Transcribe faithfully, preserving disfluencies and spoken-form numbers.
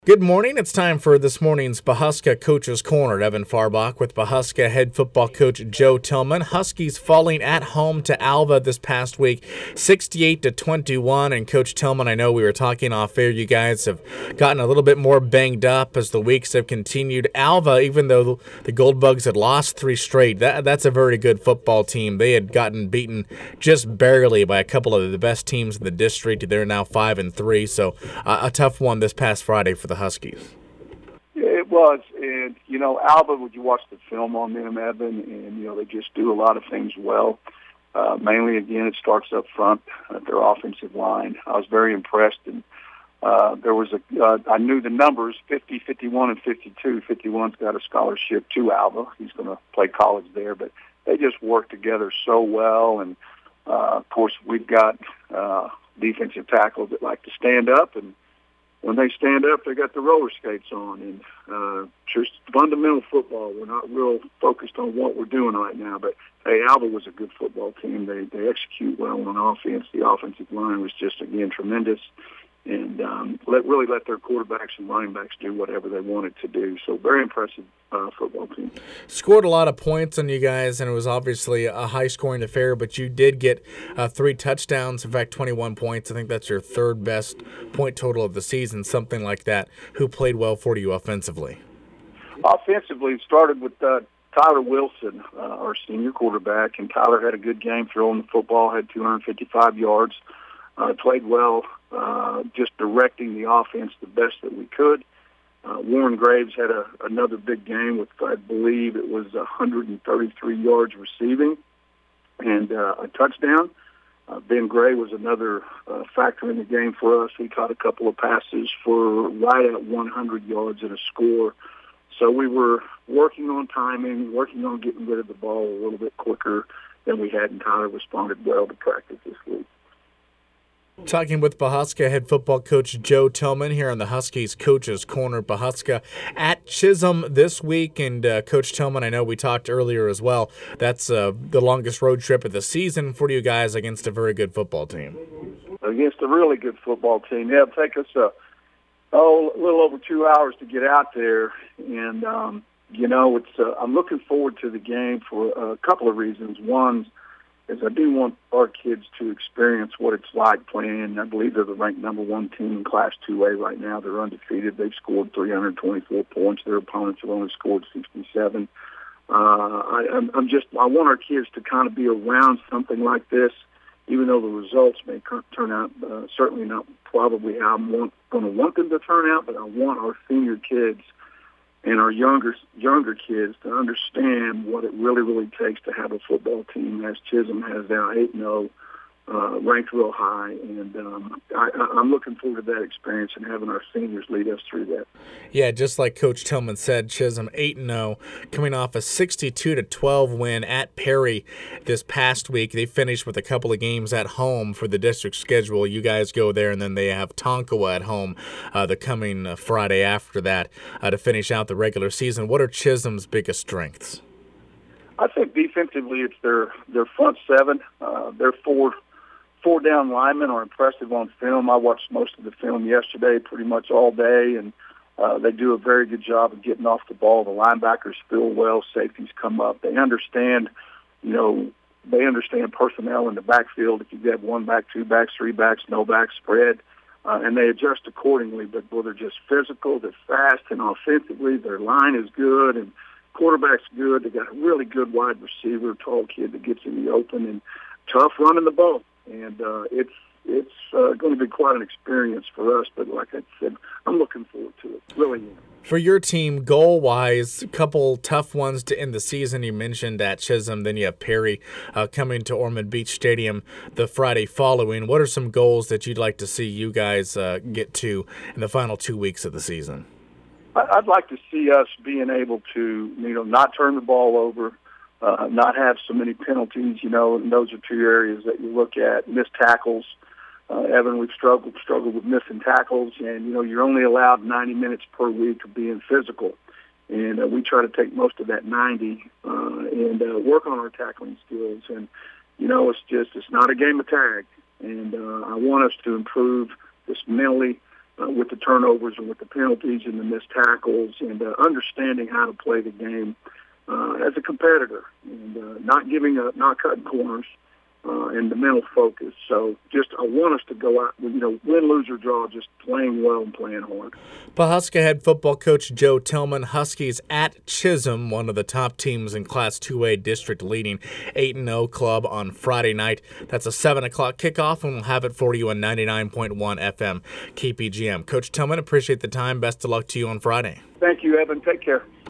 Good morning. It's time for this morning's Pawhuska Coach's Corner. Evan Farbach with Pawhuska head football coach Joe Tillman. Huskies falling at home to Alva this past week, sixty-eight to twenty-one. And Coach Tillman, I know we were talking off air. You guys have gotten a little bit more banged up as the weeks have continued. Alva, even though the Goldbugs had lost three straight, that that's a very good football team. They had gotten beaten just barely by a couple of the best teams in the district. They're now five and three, so uh, a tough one this past Friday for the Huskies. It was, and you know, Alva, would you watch the film on them, Evan, and you know, they just do a lot of things well. Uh, mainly, again, it starts up front at their offensive line. I was very impressed, and uh, there was a, uh, I knew the numbers, fifty, fifty-one, and fifty-two. fifty-one's got a scholarship to Alva. He's going to play college there, but they just work together so well, and uh, of course, we've got uh, defensive tackles that like to stand up, and when they stand up, they got the roller skates on, and uh, just fundamental football. We're not real focused on what we're doing right now, but hey, Alva was a good football team. They they execute well on offense. The offensive line was just, again, tremendous, and um, let really let their quarterbacks and running backs do whatever they wanted to do. So very impressive uh, football team. Scored a lot of points on you guys, and it was obviously a high-scoring affair, but you did get uh, three touchdowns, in fact, twenty-one points. I think that's your third best point total of the season, something like that. Who played well for you offensively? Offensively, it started with uh, Tyler Wilson, uh, our senior quarterback, and Tyler had a good game throwing the football, had two hundred fifty-five yards, uh, played well, uh, just directing the offense the best that we could. Uh, Warren Graves had a, another big game with, I believe it was one hundred thirty-three yards receiving and uh, a touchdown. Uh, Ben Gray was another uh, factor in the game for us. He caught a couple of passes for right at one hundred yards and a score. So we were working on timing, working on getting rid of the ball a little bit quicker than we had, and Tyler responded well to practice this week. Talking with Pawhuska head football coach Joe Tillman here on the Huskies Coach's Corner. Pawhuska at Chisholm this week, and uh, Coach Tillman, I know we talked earlier as well. That's uh, the longest road trip of the season for you guys against a very good football team. Against a really good football team. Yeah, it'll take us a, oh, a little over two hours to get out there, and um, you know, it's. Uh, I'm looking forward to the game for a couple of reasons. One is I do want our kids to experience what it's like playing. I believe they're the ranked number one team in Class two A right now. They're undefeated. They've scored three hundred twenty-four points. Their opponents have only scored sixty-seven. Uh, I, I'm, I'm just, I want our kids to kind of be around something like this, even though the results may turn out uh, certainly not probably how I'm going to want them to turn out, but I want our senior kids and our younger younger kids to understand what it really, really takes to have a football team, as Chisholm has now eight and oh, uh, ranked real high. And um, I, I'm looking forward to that experience and having our seniors lead us through that. Yeah, just like Coach Tillman said, Chisholm eight and oh, coming off a sixty-two to twelve win at Perry this past week. They finished with a couple of games at home for the district schedule. You guys go there, and then they have Tonkawa at home uh, the coming uh, Friday after that uh, to finish out the regular season. What are Chisholm's biggest strengths? I think defensively it's their, their front seven. Uh, their four four down linemen are impressive on film. I watched most of the film yesterday, pretty much all day, and uh, they do a very good job of getting off the ball. The linebackers feel well, safeties come up. They understand, you know, they understand personnel in the backfield. If you have one back, two backs, three backs, no backs, spread, uh, and they adjust accordingly. But well, they're just physical, they're fast, and offensively their line is good, and quarterback's good. They got a really good wide receiver, tall kid that gets in the open, and tough running the ball. And uh, it's it's uh, going to be quite an experience for us. But like I said, I'm looking forward to it. Really am. For your team, goal-wise, a couple tough ones to end the season. You mentioned at Chisholm, then you have Perry uh, coming to Ormond Beach Stadium the Friday following. What are some goals that you'd like to see you guys uh, get to in the final two weeks of the season? I'd like to see us being able to, you know, not turn the ball over, Uh, not have so many penalties, you know, and those are two areas that you look at. Missed tackles. Uh, Evan, we've struggled struggled with missing tackles, and, you know, you're only allowed ninety minutes per week of being physical. And uh, we try to take most of that ninety uh, and uh, work on our tackling skills. And, you know, it's just, it's not a game of tag. And uh, I want us to improve this mentally uh, with the turnovers and with the penalties and the missed tackles, and uh, understanding how to play the game uh, as a competitor, and uh, not giving up, not cutting corners, uh, and the mental focus. So just I want us to go out, you know, win, lose, or draw, just playing well and playing hard. Pawhuska head football coach Joe Tillman. Huskies at Chisholm, one of the top teams in Class two A district, leading eight and oh club on Friday night. That's a seven o'clock kickoff, and we'll have it for you on ninety-nine point one F M K P G M. Coach Tillman, appreciate the time. Best of luck to you on Friday. Thank you, Evan. Take care.